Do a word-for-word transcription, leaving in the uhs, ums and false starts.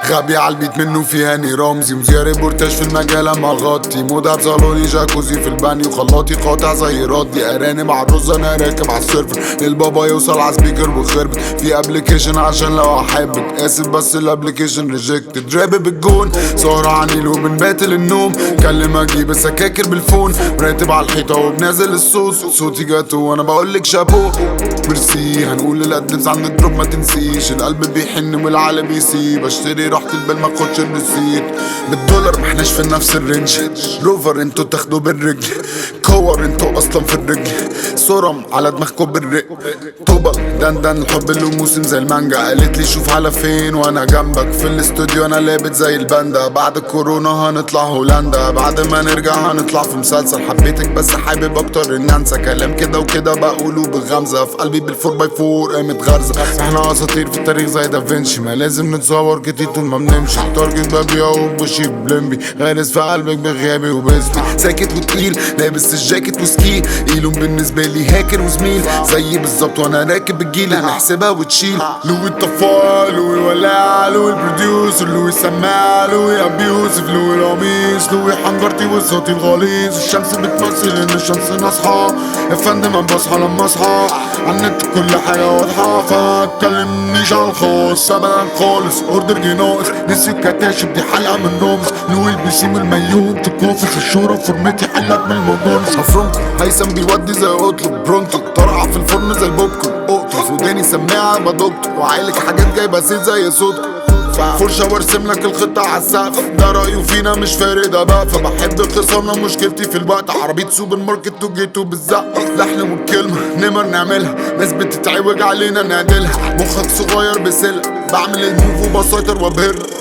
غبي عالبيت منه في هاني رمزي، مذيع ريبورتاج في المجال اما غطي، مودها بصالوني جاكوزي في البانيو، خلاطي قاطع زي ردي، ارانب عالرز انا راكب عالسيرفر، للبابا يوصل عالسبيكر وخربت في ابليكيشن عشان لو احبك، اسف بس الابليكيشن ريجكتد، راب بالجون سهرة عنيل وبنباتل النوم، كلم اجيب السكاكر بالفون، مراتب عالحيطة وبنازل الصوت، صوتي جاتو وانا بقولك شابو ميرسي، هنقول للأدلبس عن الدروب ما تنسيش، القلب بيحن والعالم يسيب، اشتري راحة البال ما اخدش الريسيت، بالدولار محناش في نفس الرينج، روفر انتو تاخدوا بالرجل، كور انتو اصلا في الرجل، صرم على دماغكوا بالرق، طوبة دندن الحب له موسم زي المانجا، قالت لي شوف على فين وانا جنبك، في الاستوديو انا لابت زي الباندا، بعد الكورونا هنطلع هولندا، بعد ما نرجع هنطلع في مسلسل، حبيتك بس حابب اكتر ان انسى، كلام كده وكده بقوله بغمزة، في قلبي بالفور باي فور قامت غرزة، احنا اساطير في التاريخ زي دافنشي، ما لازم نتصور كتير طول ما بنمشي، تارجت ببيع وبشي بلمبي، غارس في قلبك بغيابي وباسمي، ساكت وتقيل لابس الجاكيت وسكي، ايلون بالنسبة لي هاكر وزميل، زي بالظبط وانا راكب الجيل، هنحسبها وتشيل، لوي الطفال لوي ولع لوي البروديوسر لوي سماع لوي ابي يوسف لوي القميص لوي حنجرتي وصوتي الغليظ، الشمس بتمثل ان الشمس ناصحة، يا فندم انا بصحى لما اصحى، عالنت كل حاجة واضحة، فمتكلمنيش على الخاص ابدا خالص، اوردر جه ناقص، نسي الكتاشب دي حلقة من رمز، لوي البسيم الميوم تكوفس الشهرة فورمتي حلت من المجونس، افرونكو هيثم بيودي زي اطلب برونتو، طرقع في الفرن زي البوبكورن، اقطف وداني سماعة بدكتور، وعايلك حاجات جايبة زيت زي صوتكم، فرشة وارسم لك الخطة عالسقف، ده رأيه فينا مش فارق ده بقى، فبحب خصامنا مشكلتي في الوقت، عربية سوبر ماركت وجيتو بالزق، لحن والكلمة نمر نعملها، ناس بتتعوج علينا نعدلها، مخك صغير بسلة، بعمل الموف وبسيطر وابهر،